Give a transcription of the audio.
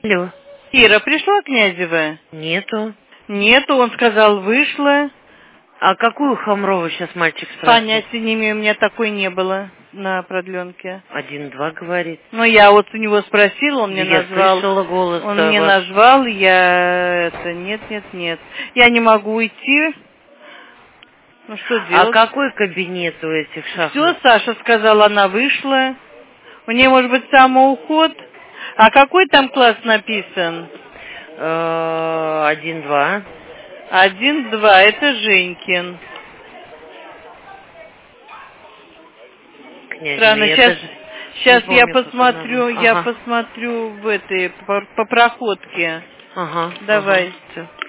Алло. Ира, пришла Князева? Нету. Нету, он сказал, вышла. А какую Хамрову сейчас мальчик спрашивает? Понятия не имею, у меня такой не было на продленке. 1-2 говорит. Ну, я вот у него спросила, он мне назвал. Я слышала голос. Он мне назвал, я... Нет. Я не могу уйти. Ну, что делать? А какой кабинет у этих шахмат? Все, Саша сказала, она вышла. У нее, может быть, самоуход. А какой там класс написан? 1-2. 1-2, это Женькин. Странно, сейчас я посмотрю, я посмотрю в этой, по проходке. Ага. Давай. Ага.